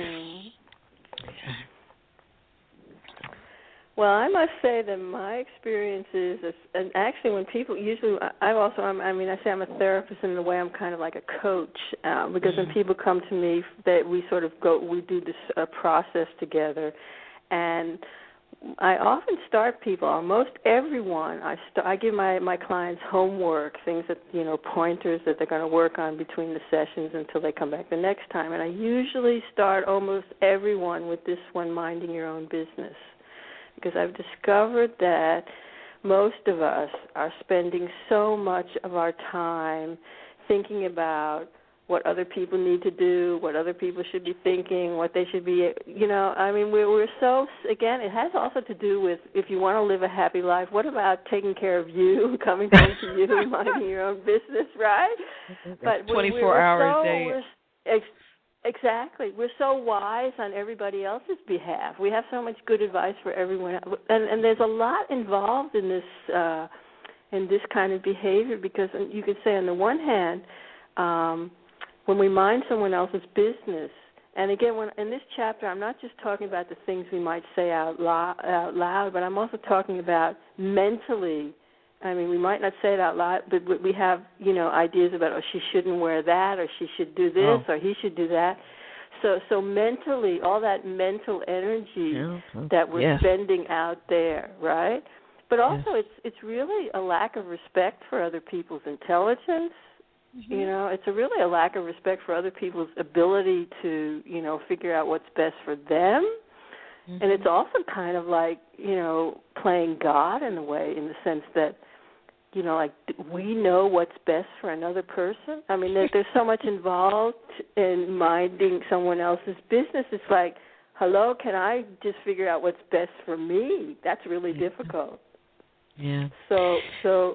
Well, I must say that my experience is, and actually when people usually, I say I'm a therapist in the way I'm kind of like a coach, because when people come to me, that we sort of we do this process together, and I often start people, almost everyone, I give my clients homework, things that, pointers that they're going to work on between the sessions until they come back the next time, and I usually start almost everyone with this one, minding your own business. Because I've discovered that most of us are spending so much of our time thinking about what other people need to do, what other people should be thinking, what they should be, we're so, again, it has also to do with, if you want to live a happy life, what about taking care of you, coming home to you, minding your own business, right? But 24 hours a day. Exactly. We're so wise on everybody else's behalf. We have so much good advice for everyone, and there's a lot involved in this kind of behavior, because you could say on the one hand, when we mind someone else's business, and again, in this chapter, I'm not just talking about the things we might say out loud, but I'm also talking about mentally. I mean, we might not say it out loud, but we have, ideas about, she shouldn't wear that, or she should do this, or he should do that. So mentally, all that mental energy that we're spending out there, right? But also, it's really a lack of respect for other people's intelligence. It's really a lack of respect for other people's ability to, figure out what's best for them. And it's also kind of like, playing God in a way, in the sense that, we know what's best for another person. I mean, there's so much involved in minding someone else's business. It's like, hello, can I just figure out what's best for me? That's really difficult. Yeah. So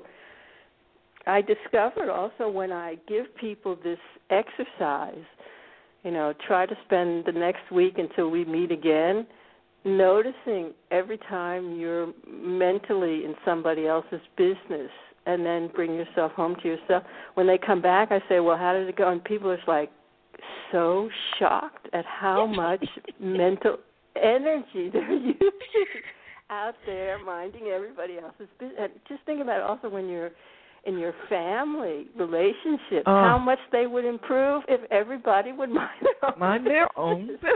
I discovered also, when I give people this exercise, try to spend the next week until we meet again, noticing every time you're mentally in somebody else's business, and then bring yourself home to yourself. When they come back, I say, well, how did it go? And people are like so shocked at how much mental energy they're using out there minding everybody else's business. And just think about it also when you're in your family relationships, how much they would improve if everybody would mind their own business.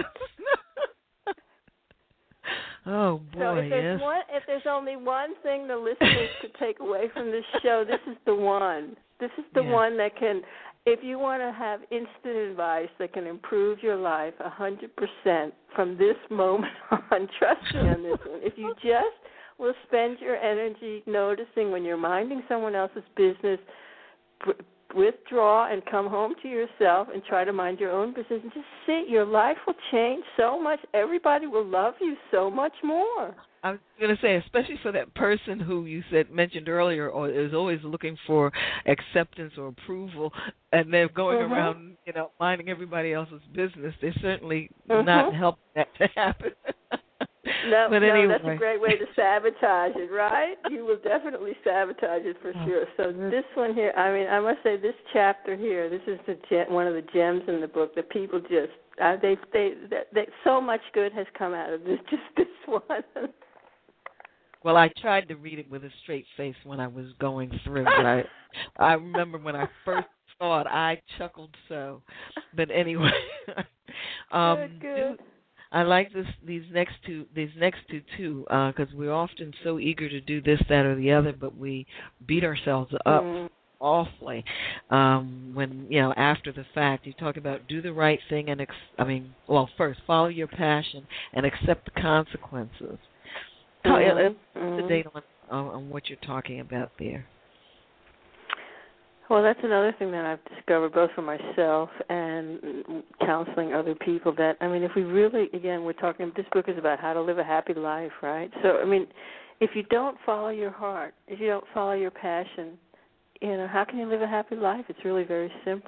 Oh, boy, so if there's only one thing the listeners could take away from this show, this is the one. This is the one that can, if you want to have instant advice that can improve your life 100% from this moment on, trust me on this one. If you just will spend your energy noticing when you're minding someone else's business, withdraw and come home to yourself and try to mind your own business, and just see, your life will change so much. Everybody will love you so much more. I was going to say, especially for that person who you mentioned earlier, or is always looking for acceptance or approval, and they're going around, minding everybody else's business. They're certainly not helping that to happen. No, anyway. That's a great way to sabotage it, right? You will definitely sabotage it for sure. So this one here, I must say, this chapter here, this is one of the gems in the book that people just, they so much good has come out of this, just this one. Well, I tried to read it with a straight face when I was going through, but I remember when I first saw it, I chuckled so. But anyway, good. I like these next two too, because we're often so eager to do this, that, or the other, but we beat ourselves up awfully when after the fact. You talk about do the right thing and first follow your passion and accept the consequences. What's the date on what you're talking about there? Well, that's another thing that I've discovered, both for myself and counseling other people, that, if we really, again, this book is about how to live a happy life, right? So, if you don't follow your heart, if you don't follow your passion, how can you live a happy life? It's really very simple.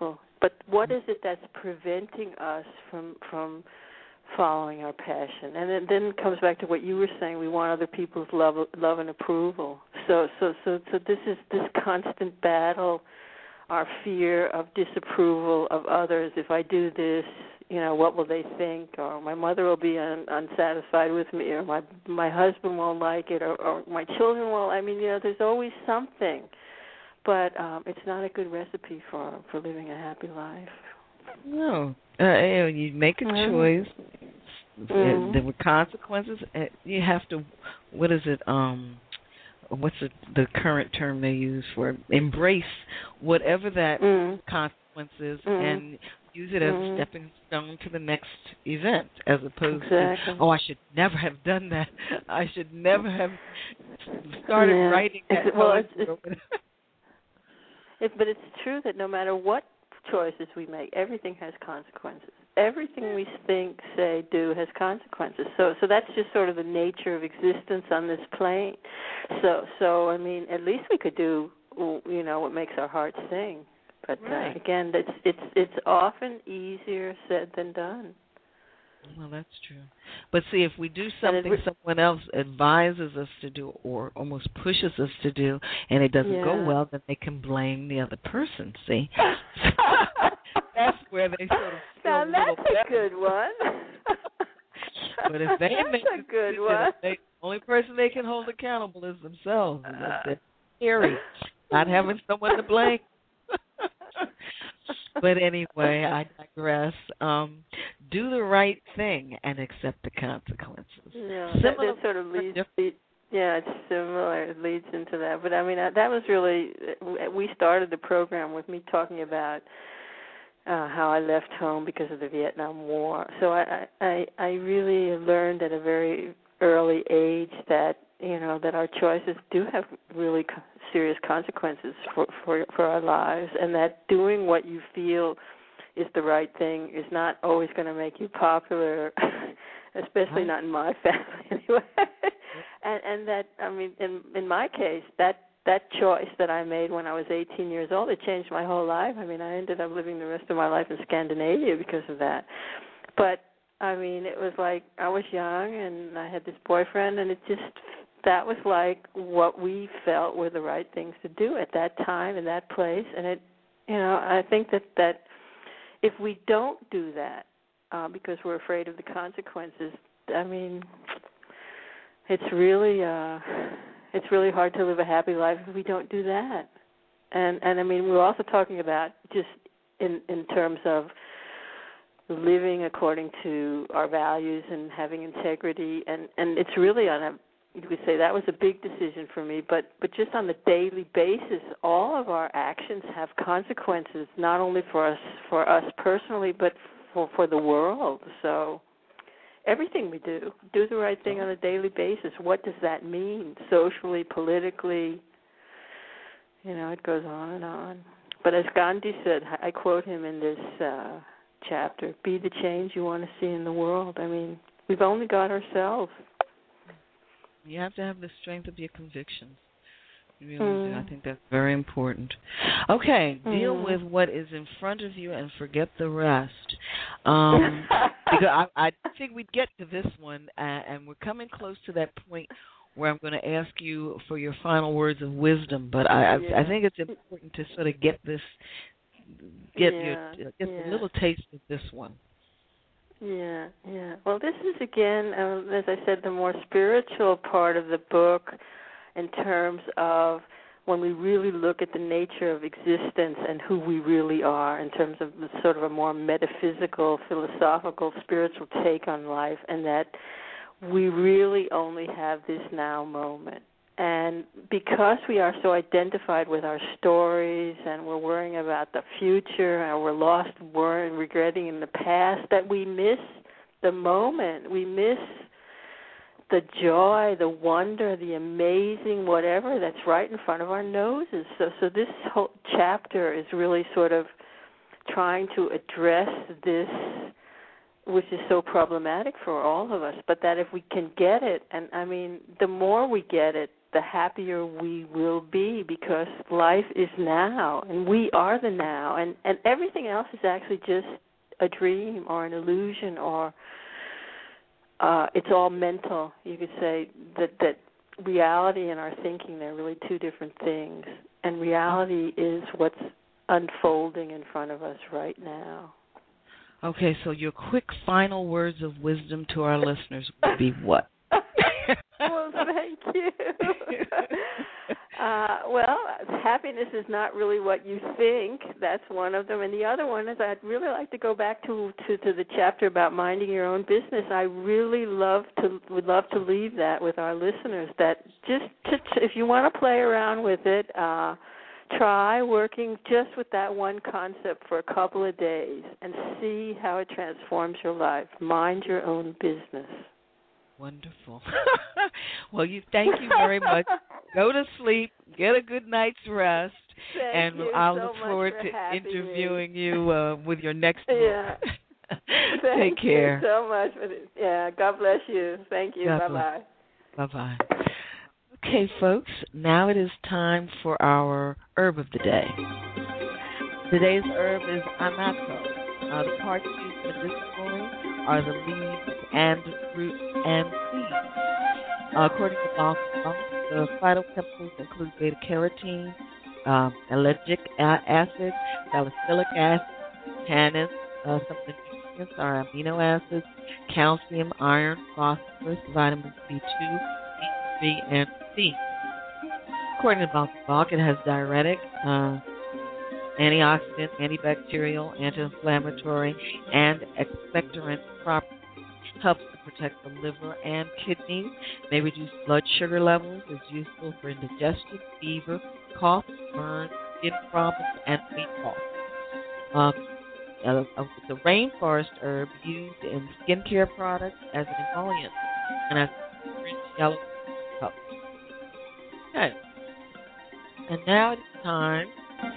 But what is it that's preventing us from following our passion? And then it comes back to what you were saying. We want other people's love and approval. So this is this constant battle, our fear of disapproval of others. If I do this, what will they think? Or my mother will be unsatisfied with me, or my husband won't like it, or my children won't. I mean, there's always something. But it's not a good recipe for living a happy life. No. You make a choice. There were consequences. You have to, what is it, what's the current term they use for it? Embrace whatever that consequence is and use it as a stepping stone to the next event, as opposed to, I should never have done that. I should never have started writing that. But it's true that no matter what choices we make, everything has consequences. Everything we think, say, do has consequences. So that's just sort of the nature of existence on this plane. So I mean, at least we could do, what makes our hearts sing. But again, it's often easier said than done. Well, that's true. But see, if we do something someone else advises us to do or almost pushes us to do, and it doesn't go well, then they can blame the other person, see? That's where they sort of feel a little better. That's a good one. But if they make a good one. The only person they can hold accountable is themselves. And that's scary, not having someone to blame. But anyway, I digress. Do the right thing and accept the consequences. Yeah, that sort of leads. It's similar. It leads into that. But I mean, that was really. We started the program with me talking about how I left home because of the Vietnam War. So I really learned at a very early age that that our choices do have really serious consequences for our lives, and that doing what you feel is the right thing is not always going to make you popular, especially not in my family anyway. and that, I mean, in my case, that choice that I made when I was 18 years old, it changed my whole life. I mean, I ended up living the rest of my life in Scandinavia because of that. But, I mean, it was like I was young and I had this boyfriend, and that was like what we felt were the right things to do at that time in that place. And it, I think that if we don't do that because we're afraid of the consequences, I mean, it's really hard to live a happy life if we don't do that. And I mean, we're also talking about just in terms of living according to our values and having integrity, and it's really you could say that was a big decision for me, but just on the daily basis, all of our actions have consequences, not only for us personally, but for the world. So everything we do the right thing on a daily basis. What does that mean socially, politically? It goes on and on. But as Gandhi said, I quote him in this chapter, be the change you want to see in the world. I mean, we've only got ourselves. You have to have the strength of your convictions. You really do. I think that's very important. Okay, deal with what is in front of you and forget the rest. Because I think we'd get to this one, and we're coming close to that point where I'm going to ask you for your final words of wisdom. But I think it's important to sort of get a little taste of this one. Yeah. Well, this is, again, as I said, the more spiritual part of the book in terms of when we really look at the nature of existence and who we really are in terms of sort of a more metaphysical, philosophical, spiritual take on life, and that we really only have this now moment. And because we are so identified with our stories and we're worrying about the future and we're lost worrying, regretting in the past, that we miss the moment. We miss the joy, the wonder, the amazing whatever that's right in front of our noses. So this whole chapter is really sort of trying to address this, which is so problematic for all of us, but that if we can get it, and I mean, the more we get it, the happier we will be, because life is now, and we are the now, and everything else is actually just a dream or an illusion, or it's all mental. You could say that reality and our thinking, they're really two different things, and reality is what's unfolding in front of us right now. Okay, so your quick final words of wisdom to our listeners would be what? Well, thank you. Well, happiness is not really what you think. That's one of them. And the other one is, I'd really like to go back to the chapter about minding your own business. I really would love to leave that with our listeners, that just if you want to play around with it, try working just with that one concept for a couple of days and see how it transforms your life. Mind your own business. Wonderful. Well, thank you very much. Go to sleep, get a good night's rest, and I'll look forward to interviewing you with your next book. Yeah. Take care. Thank you so much. Yeah, God bless you. Thank you. Bye-bye. Bye-bye. Okay, folks, now it is time for our herb of the day. Today's herb is anato. The parts used medicinally are the leaves and roots and seeds. According to Balsam, the phytochemicals include beta-carotene, ellagic acid, salicylic acid, tannins. Some of the nutrients are amino acids, calcium, iron, phosphorus, vitamins B2, B3, and C. According to Balsam, it has diuretic, antioxidant, antibacterial, anti-inflammatory, and expectorant properties. Helps to protect the liver and kidneys. May reduce blood sugar levels. Is useful for indigestion, fever, cough, burns, skin problems, and weight loss. The rainforest herb used in skincare products as an emollient and as a rich yellow cup. Okay. And now it's time.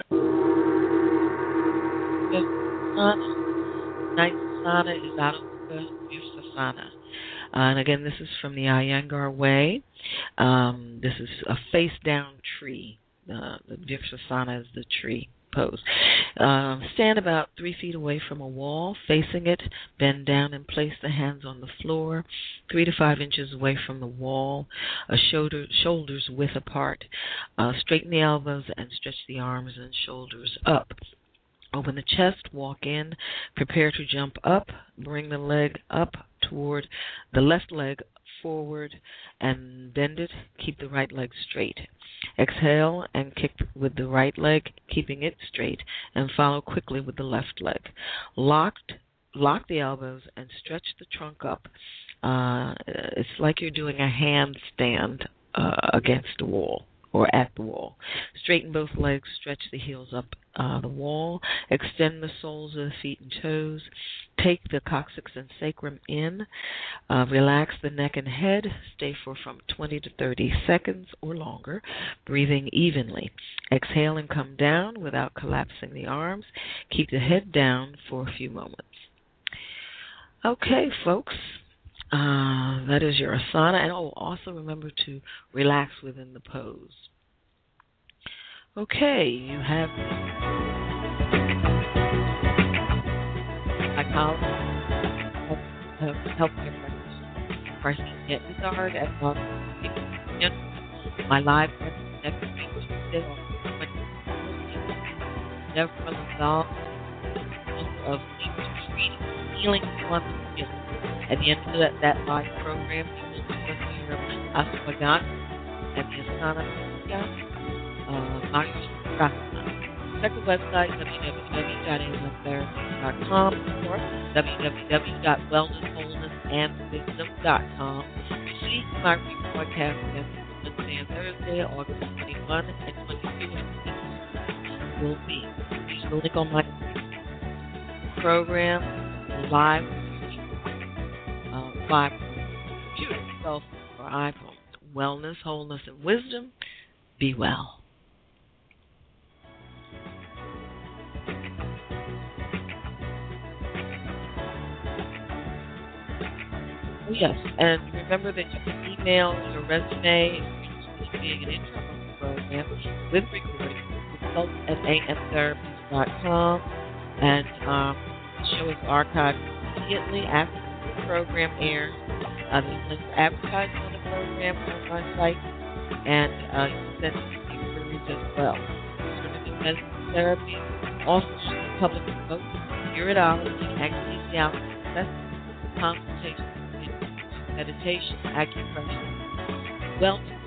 Night Sana is out of the Vipassana. And again, this is from the Iyengar Way. This is a face-down tree. The Vipassana is the tree pose. Stand about 3 feet away from a wall, facing it. Bend down and place the hands on the floor, 3 to 5 inches away from the wall, shoulders width apart. Straighten the elbows and stretch the arms and shoulders up. Open the chest, walk in, prepare to jump up, bring the leg up toward the left leg forward and bend it, keep the right leg straight. Exhale and kick with the right leg, keeping it straight, and follow quickly with the left leg. Lock the elbows and stretch the trunk up. It's like you're doing a handstand against the wall or at the wall. Straighten both legs, stretch the heels up the wall, extend the soles of the feet and toes, take the coccyx and sacrum in, relax the neck and head, stay for from 20 to 30 seconds or longer, breathing evenly. Exhale and come down without collapsing the arms. Keep the head down for a few moments. Okay, folks. That is your asana. And also remember to relax within the pose. Okay, you have psychologist, healthcare practitioner, Parthenia Izzard at my live next week, Tuesday, Deborah Lazal of Healing One. At the end of that live program, you will do your ashwagandha and the asana. Check the website, www.amazentherapy.com or www.wellnesswholenessandwisdom.com. See my rebroadcast every Wednesday and Thursday, August 21 and 22 will be. Use the link on my program, live computer, cell phone, or iPhone. Wellness, wholeness, and wisdom. Be well. Oh, yes, and remember that you can email your resume being an intro program with recording. Consult at amtherapies.com, and the show is archived immediately after the program airs. There's links for advertising on the program on my site, and you can send inquiries as well. Alternative medicine therapy, also public remote iridology, anesthesiology, assessment, consultation, meditation, acupressure, wellness